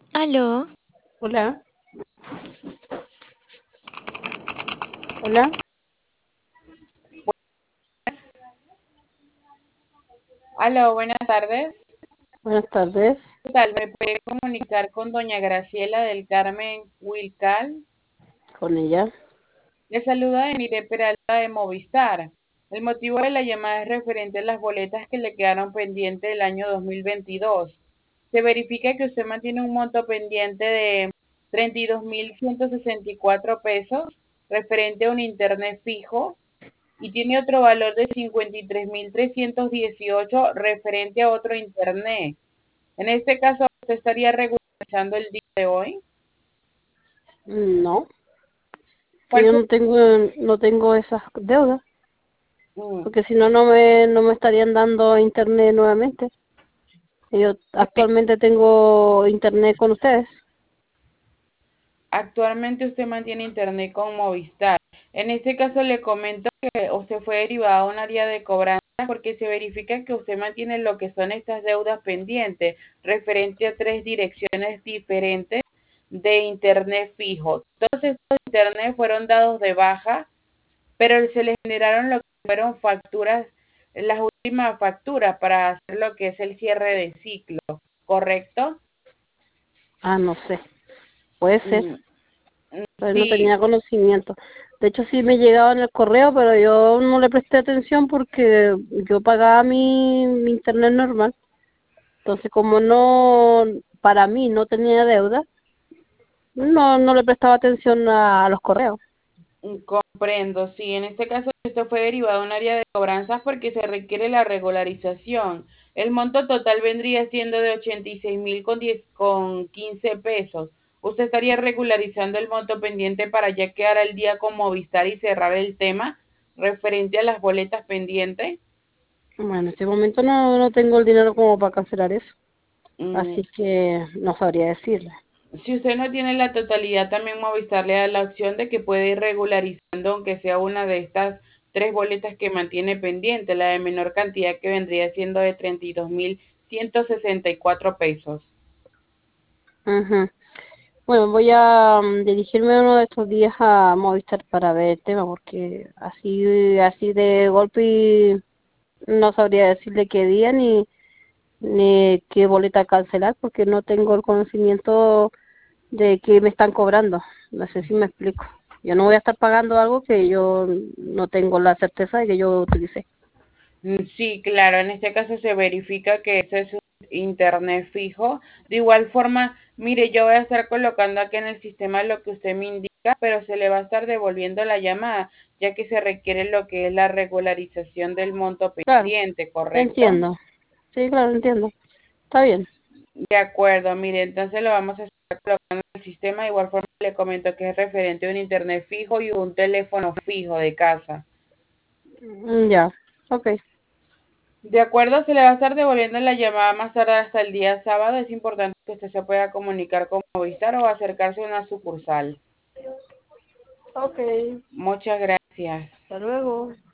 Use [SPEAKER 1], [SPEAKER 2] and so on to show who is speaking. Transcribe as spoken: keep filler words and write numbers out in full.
[SPEAKER 1] Aló,
[SPEAKER 2] Hola, hola,
[SPEAKER 3] Aló, buenas tardes.
[SPEAKER 2] buenas tardes.
[SPEAKER 3] ¿Qué tal? ¿Me puede comunicar con doña Graciela del Carmen Wilcal?
[SPEAKER 2] Con ella.
[SPEAKER 3] Le saluda Emire Peralta de Movistar. El motivo de la llamada es referente a las boletas que le quedaron pendientes del año dos mil veintidós. Se verifica que usted mantiene un monto pendiente de treinta y dos mil ciento sesenta y cuatro pesos referente a un internet fijo y tiene otro valor de cincuenta y tres mil trescientos dieciocho referente a otro internet. En este caso, ¿usted estaría regularizando el día de hoy?
[SPEAKER 2] No, que
[SPEAKER 3] ¿Cuál
[SPEAKER 2] yo
[SPEAKER 3] se-
[SPEAKER 2] no tengo, no tengo esas deudas,
[SPEAKER 3] mm,
[SPEAKER 2] porque si no, no me, no me estarían dando internet nuevamente. Yo
[SPEAKER 3] ok.
[SPEAKER 2] actualmente tengo internet con ustedes.
[SPEAKER 3] Actualmente usted mantiene internet con Movistar. En este caso le comento que usted fue derivado a un área de cobranza porque se verifica que usted mantiene lo que son estas deudas pendientes referente a tres direcciones diferentes de internet fijo. Todos estos internet fueron dados de baja, pero se le generaron lo que fueron facturas, las últimas facturas para hacer lo que es el cierre de ciclo, ¿correcto?
[SPEAKER 2] Ah, no sé, puede ser,
[SPEAKER 3] Mm,
[SPEAKER 2] pero no
[SPEAKER 3] sí,
[SPEAKER 2] tenía conocimiento. De hecho, sí me llegaba en el correo, pero yo no le presté atención porque yo pagaba mi, mi internet normal. Entonces, como no, para mí no tenía deuda, no, no le prestaba atención a, a los correos.
[SPEAKER 3] mm, comprendo. Sí, en este caso esto fue derivado de un área de cobranzas porque se requiere la regularización. El monto total vendría siendo de ochenta y seis mil con diez con quince pesos. ¿Usted estaría regularizando el monto pendiente para ya quedar al día con Movistar y cerrar el tema referente a las boletas pendientes?
[SPEAKER 2] Bueno, en este momento no, no tengo el dinero como para cancelar eso,
[SPEAKER 3] Mm,
[SPEAKER 2] así que no sabría decirle.
[SPEAKER 3] Si usted no tiene la totalidad, también Movistar le da la opción de que puede ir regularizando, aunque sea una de estas tres boletas que mantiene pendiente, la de menor cantidad que vendría siendo de treinta y dos mil ciento sesenta y cuatro pesos.
[SPEAKER 2] Ujú. Bueno, voy a mm, dirigirme uno de estos días a Movistar para ver el tema, porque así, así de golpe no sabría decirle qué día ni, ni qué boleta cancelar, porque no tengo el conocimiento de qué me están cobrando. No sé si me explico. Yo no voy a estar pagando algo que yo no tengo la certeza de que yo utilicé.
[SPEAKER 3] Mm, Sí, claro, en este caso se verifica que ese es un internet fijo. De igual forma, mire, yo voy a estar colocando aquí en el sistema lo que usted me indica, pero se le va a estar devolviendo la llamada, ya que se requiere lo que es la regularización del monto
[SPEAKER 2] Claro,
[SPEAKER 3] pendiente, ¿correcto?
[SPEAKER 2] entiendo. Sí, claro, entiendo. Está bien.
[SPEAKER 3] De acuerdo, mire, entonces lo vamos a estar colocando en el sistema. De igual forma le comento que es referente a un internet fijo y un teléfono fijo de casa.
[SPEAKER 2] Mm, ya, ok.
[SPEAKER 3] De acuerdo, se le va a estar devolviendo la llamada más tarde hasta el día sábado. Es importante que usted se pueda comunicar con Movistar o acercarse a una sucursal.
[SPEAKER 2] Ok,
[SPEAKER 3] Muchas gracias.
[SPEAKER 2] hasta luego.